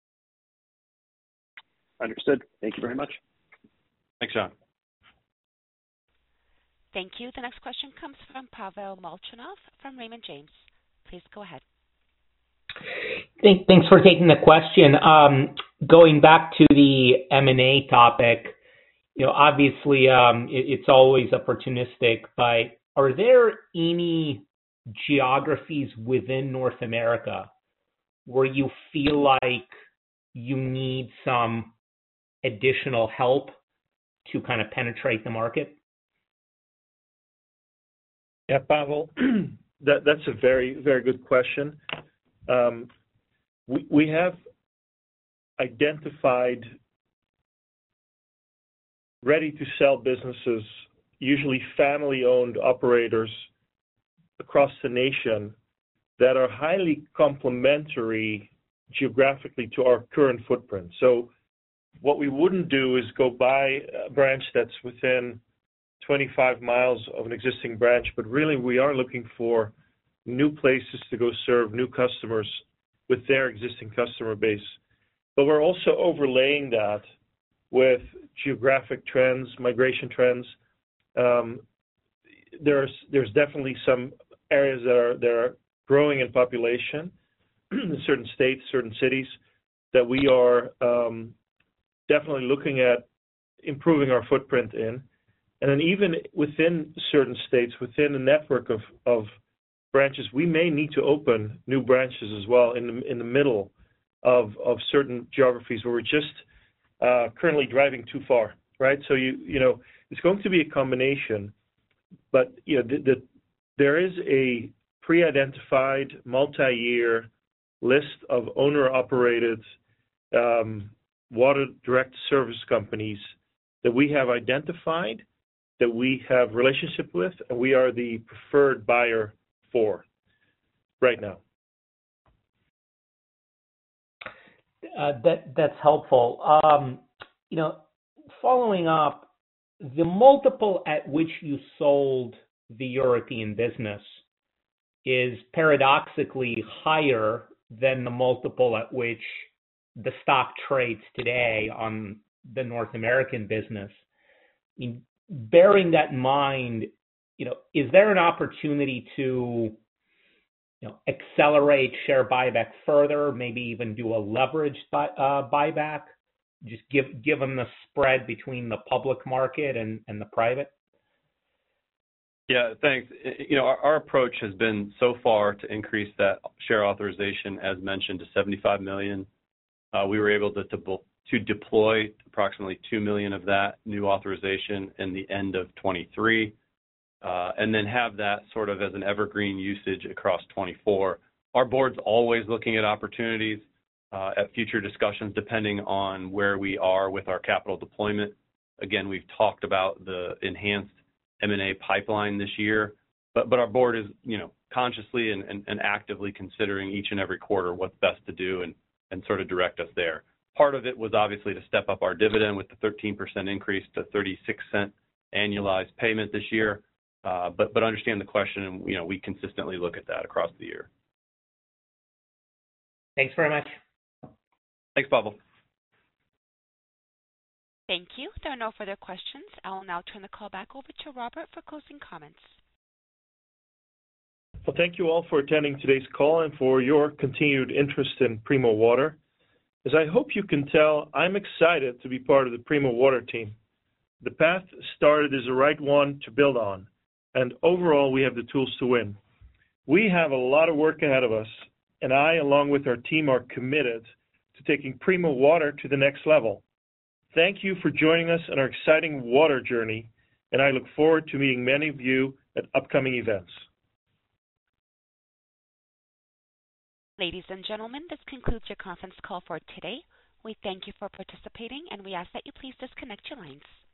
Understood. Thank you very much. Thanks, John. Thank you. The next question comes from Pavel Molchanov from Raymond James. Please go ahead. Thanks for taking the question. Going back to the M&A topic, obviously it's always opportunistic, but are there any geographies within North America where you feel like you need some additional help to kind of penetrate the market? Yeah, Pavel, that's a very, very good question. We have identified ready-to-sell businesses, usually family-owned operators across the nation that are highly complementary geographically to our current footprint. So what we wouldn't do is go buy a branch that's within 25 miles of an existing branch, but really we are looking for new places to go serve new customers with their existing customer base. But we're also overlaying that with geographic trends, migration trends. There's definitely some areas that are growing in population in certain states, certain cities that we are definitely looking at improving our footprint in. And then even within certain states, within a network of branches, we may need to open new branches as well in the middle of certain geographies where we're just currently driving too far, right? So it's going to be a combination, but there is a pre-identified multi-year list of owner-operated Water Direct service companies that we have identified, that we have relationship with, and we are the preferred buyer for right now. That's helpful. Following up, the multiple at which you sold the European business is paradoxically higher than the multiple at which the stock trades today on the North American business. I mean, bearing that in mind, is there an opportunity to accelerate share buyback further, maybe even do a leveraged buyback, just given the spread between the public market and the private? Yeah, thanks. Our approach has been so far to increase that share authorization, as mentioned, to 75 million. We were able to deploy approximately 2 million of that new authorization in the end of 23, and then have that sort of as an evergreen usage across 24. Our board's always looking at opportunities at future discussions depending on where we are with our capital deployment. Again, we've talked about the enhanced M&A pipeline this year, but our board is consciously and actively considering each and every quarter what's best to do and sort of direct us there. Part of it was obviously to step up our dividend with the 13% increase to 36-cent annualized payment this year. But understand the question, and we consistently look at that across the year. Thanks very much. Thanks, Pavel. Thank you. There are no further questions. I will now turn the call back over to Robert for closing comments. Well, thank you all for attending today's call and for your continued interest in Primo Water. As I hope you can tell, I'm excited to be part of the Primo Water team. The path started is the right one to build on, and overall, we have the tools to win. We have a lot of work ahead of us, and I, along with our team, are committed to taking Primo Water to the next level. Thank you for joining us on our exciting water journey, and I look forward to meeting many of you at upcoming events. Ladies and gentlemen, this concludes your conference call for today. We thank you for participating, and we ask that you please disconnect your lines.